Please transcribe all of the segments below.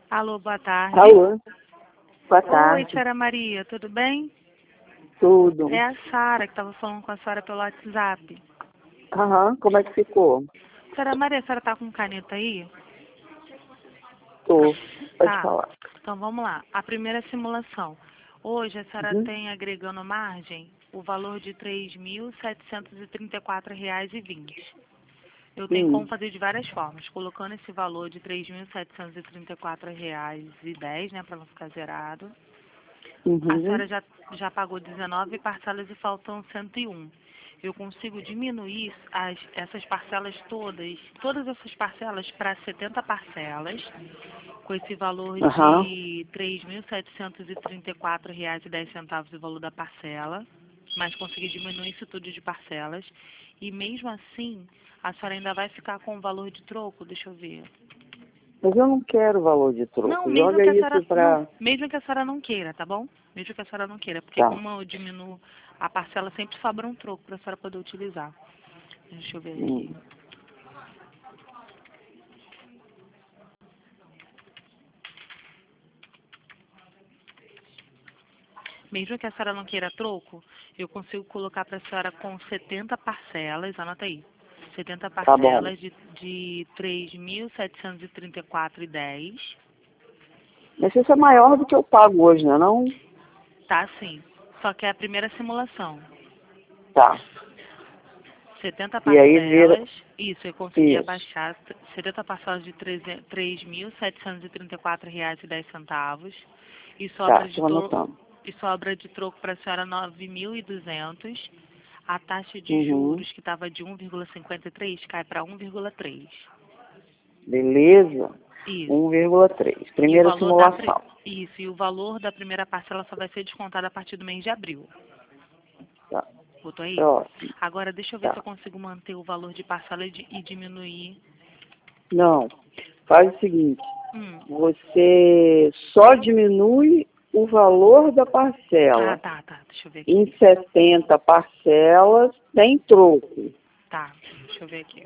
Alô, boa tarde. Alô, boa Oi, tarde. senhora Maria, tudo bem? Tudo. É a Sara que estava falando com a senhora pelo WhatsApp. Aham, como é que ficou? Senhora Maria, a senhora tá com caneta aí? Tô. Pode Tá. falar. Então vamos lá. A primeira simulação. Hoje a senhora Uhum. tem agregando margem o valor de R$ 3.734,20. Eu tenho como Hum, fazer de várias formas, colocando esse valor de R$ 3.734,10, né, para não ficar zerado. A uhum. senhora já pagou 19 parcelas e faltam 101. Eu consigo diminuir essas parcelas todas essas parcelas para 70 parcelas, com esse valor Aham. de R$ 3.734,10 o valor da parcela, mas consegui diminuir isso tudo de parcelas. E mesmo assim, a senhora ainda vai ficar com o valor de troco, deixa eu ver. Mas eu não quero valor de Não, troco. mesmo Joga que a isso senhora pra... mesmo que a senhora não queira, tá bom? Mesmo que a senhora não queira, porque Tá. como eu diminuo a parcela, sempre sobra um troco para a senhora poder utilizar. Deixa eu ver aqui. Hum. Mesmo que a senhora não queira troco, eu consigo colocar para a senhora com 70 parcelas, anota aí. 70 Tá bom. parcelas de R$ 3.734,10. Mas isso é maior do que eu pago hoje, né? Não? Tá sim. Só que é a primeira simulação. Tá. 70 E aí vira... parcelas, isso, eu consegui Isso. abaixar 70 parcelas de R$ 3.734,10 e Tá, sobra de tô troco, anotando. para a senhora 9.200. A taxa de Uhum. juros que estava de 1,53 cai para 1,3. Beleza. Isso. 1,3. E o Primeira valor simulação. isso, e o valor da primeira parcela só vai ser descontado a partir do mês de abril. Tá. Botou aí? Próximo. Agora deixa eu ver se eu Tá. consigo manter o valor de parcela e diminuir. Não. Faz o seguinte. Hum. Você só diminui o valor da Ah, parcela. tá. Deixa eu ver Em aqui. 70 parcelas, tem troco. Tá, deixa eu ver aqui.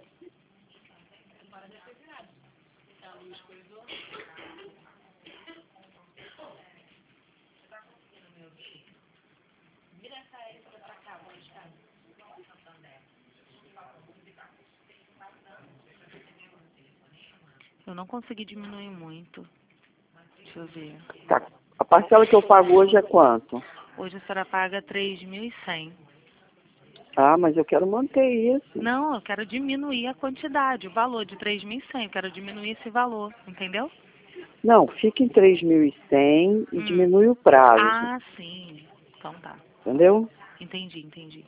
Eu não consegui diminuir muito. Deixa eu ver. Tá. A parcela que eu pago hoje é quanto? Hoje a senhora paga 3.100. Ah, mas eu quero manter isso. Não, eu quero diminuir a quantidade, o valor de 3.100. Eu quero diminuir esse valor, entendeu? Não, fica em 3.100 e Hum. diminui o prazo. Ah, sim. Então tá. Entendeu? Entendi.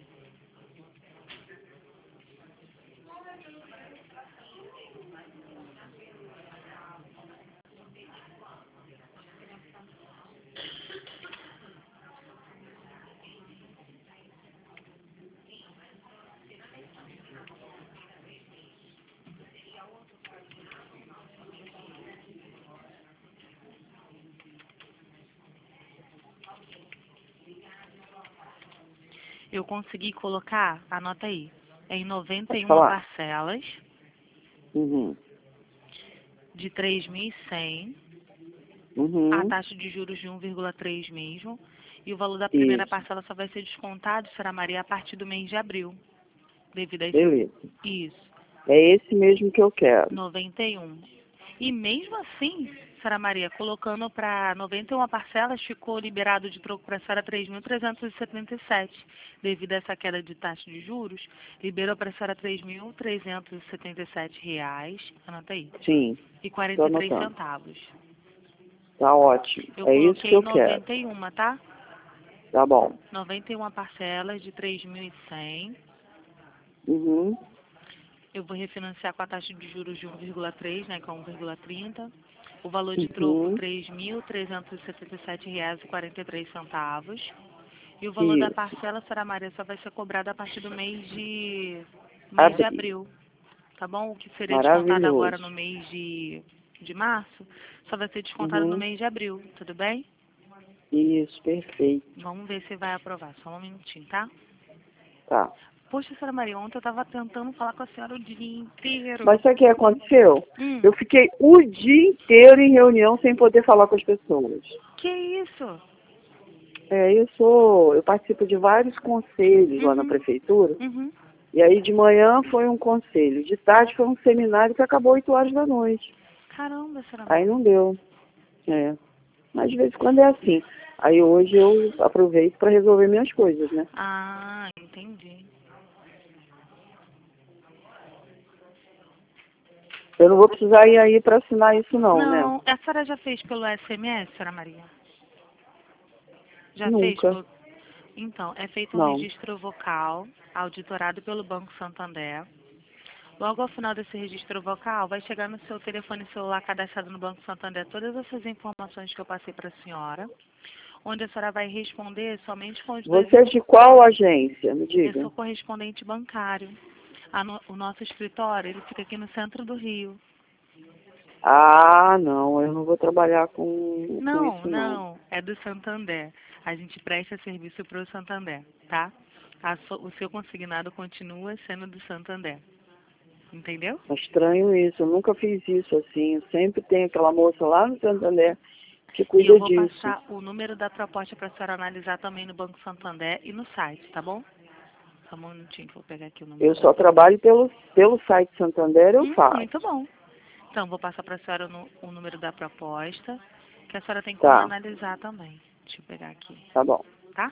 Eu consegui colocar, anota aí, em Pode 91 falar. parcelas Uhum. de 3.100. A Uhum. taxa de juros de 1,3 mesmo. E o valor da primeira Isso. parcela só vai ser descontado, Sra. Maria, a partir do mês de abril. Devido a esse. Beleza. Isso, É esse mesmo que eu quero. 91. E mesmo assim, Sra. Maria, colocando para 91 parcelas, ficou liberado de troco para a senhora 3.377. Devido a essa queda de taxa de juros, liberou para a senhora R$ 3.377, anota aí, Sim, e estou 43 anotando. centavos. Tá ótimo. Eu É isso que coloquei eu quero. 91, tá? Tá bom. 91 parcelas de 3.100. Uhum. Eu vou refinanciar com a taxa de juros de 1,3, né, que é 1,30. O valor de troco, Uhum. R$ 3.377,43. E o valor da Isso. parcela, Sra. Maria, só vai ser cobrado a partir do mês de Abril. abril. Tá bom? O que seria descontado agora no Maravilhoso. mês de março, só vai ser descontado no Uhum. mês de abril. Tudo bem? Isso, perfeito. Vamos ver se vai aprovar. Só um minutinho, tá? Tá. Poxa, senhora Maria, ontem eu estava tentando falar com a senhora o dia inteiro. Mas sabe o que aconteceu? Hum. Eu fiquei o dia inteiro em reunião sem poder falar com as pessoas. Que isso? Eu participo de vários conselhos lá na prefeitura. Uhum. E aí de manhã foi um conselho, de tarde foi um seminário que acabou 8 horas da noite. Caramba, senhora Aí Maria. não deu. Mas de vez em quando é assim. Aí hoje eu aproveito para resolver minhas coisas, né? Ah, entendi. Eu não vou precisar ir aí para assinar isso não, né? Não, a senhora já fez pelo SMS, senhora Maria? Já fez Nunca. pelo... Então, é feito um Não. registro vocal, auditorado pelo Banco Santander. Logo ao final desse registro vocal, vai chegar no seu telefone celular cadastrado no Banco Santander todas essas informações que eu passei para a senhora, onde a senhora vai responder somente com os dois... Você é de qual agência? Me Eu diga. sou correspondente bancário. O nosso escritório, ele fica aqui no centro do Rio. Ah, não, eu não vou trabalhar com Não, isso não. não, é do Santander. A gente presta serviço para o Santander, tá? O seu consignado continua sendo do Santander. Entendeu? É estranho isso, eu nunca fiz isso assim. Sempre tem aquela moça lá no Santander que E cuida eu vou disso. passar o número da proposta para a senhora analisar também no Banco Santander e no site, tá bom? Só um minutinho que eu vou pegar aqui o número Eu da só trabalho pelo site Santander, eu faço. Muito bom. Então, vou passar para a senhora o número da proposta, que a senhora tem como Tá, analisar também. Deixa eu pegar aqui, tá bom. tá?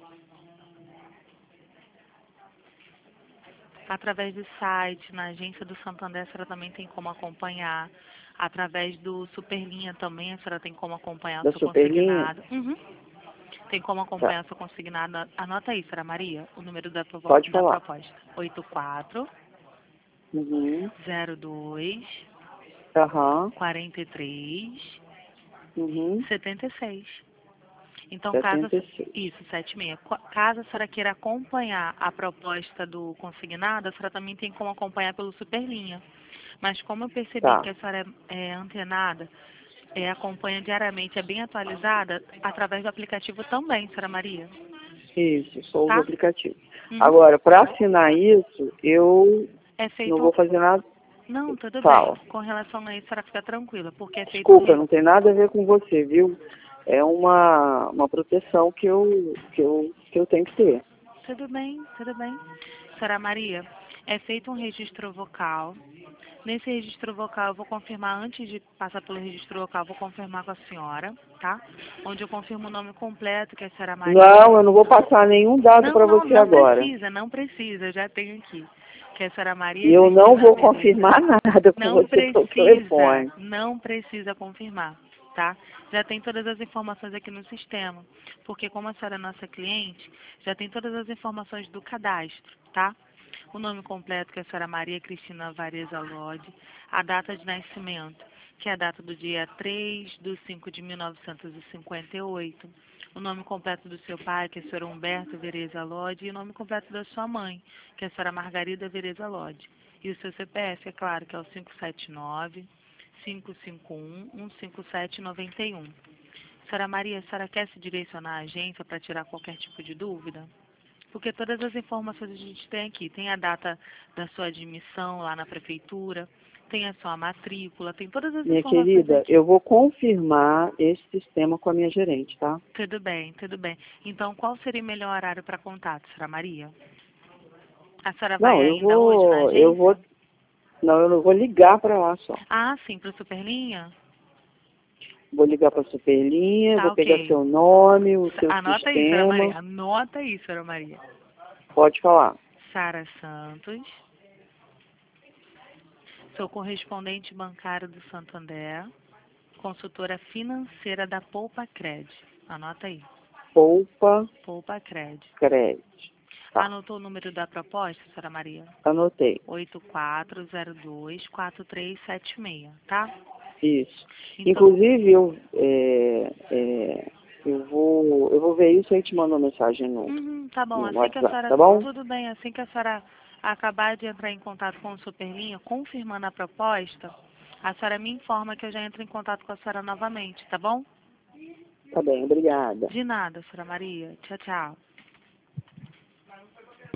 Através do site, na agência do Santander, a senhora também tem como acompanhar. Através do Superlinha também, a senhora tem como acompanhar o Da seu Superlinha? consignado. Tem como Tá, acompanhar o seu consignado. Anota aí, senhora Maria, o número da pode falar. proposta. 84 Uhum, 02 aham, 43 uhum, 76. Então, caso 76. isso, 76. Caso a senhora queira acompanhar a proposta do consignado, a senhora também tem como acompanhar pelo Superlinha. Mas como eu percebi Tá, que a senhora é antenada, acompanha diariamente, é bem atualizada, através do aplicativo também, senhora Maria. isso, só uso o Tá? aplicativo. Uhum. Agora, para assinar isso, eu É não feito... vou fazer nada. Não, tudo bem. Fala. Com relação a isso, a senhora fica tranquila, porque é feito Desculpa, não tem nada a ver com você, viu? É uma proteção que eu tenho que ter. Tudo bem, tudo bem. Senhora Maria, é feito um registro vocal. Nesse registro vocal, eu vou confirmar, antes de passar pelo registro vocal, eu vou confirmar com a senhora, tá? Onde eu confirmo o nome completo, que é a senhora Maria. Não, eu não vou passar nenhum dado para você Não agora. precisa, não precisa, eu já tenho aqui. Que é a senhora Maria E eu não Cristina vou Pereira. confirmar nada com Não você pelo telefone. não precisa confirmar, tá? Já tem todas as informações aqui no sistema, porque como a senhora é nossa cliente, já tem todas as informações do cadastro, tá? O nome completo, que é a senhora Maria Cristina Vareza Lodi, a data de nascimento, que é a data do dia 3/5 de 1958, o nome completo do seu pai, que é o senhor Humberto Vereza Lodi, e o nome completo da sua mãe, que é a senhora Margarida Vereza Lodi. E o seu CPF, é claro, que é o 579-551-15791. Senhora Maria, a senhora quer se direcionar à agência para tirar qualquer tipo de dúvida? Porque todas as informações a gente tem aqui. Tem a data da sua admissão lá na prefeitura, tem a sua matrícula, tem todas as Minha informações querida, aqui. eu vou confirmar esse sistema com a minha gerente, tá? Tudo bem, tudo bem. Então, qual seria o melhor horário para contato, senhora Maria? A senhora vai Não, ainda hoje na agência? não, eu não vou ligar para lá só. Ah, sim, para o Superlinha? Vou ligar para a Superlinha, Tá, vou pegar ok. seu nome, o seu Anota aí, senhora sistema. Maria. Anota aí, senhora Maria. Pode falar. Sara Santos. Sou correspondente bancário do Santander. Consultora financeira da Poupa Cred. Anota aí. Poupa Poupa Cred. Crédito. Tá, Anotou o número da proposta, senhora Maria? anotei. 84024376, tá? Isso. Então, Inclusive, eu vou ver isso e te mando uma mensagem tá bom. no Assim que a WhatsApp, senhora... tá bom? Tudo bem. Assim que a senhora acabar de entrar em contato com o Superlinha, confirmando a proposta, a senhora me informa que eu já entro em contato com a senhora novamente, tá bom? Tá bem, obrigada. De nada, senhora Maria. Tchau, tchau.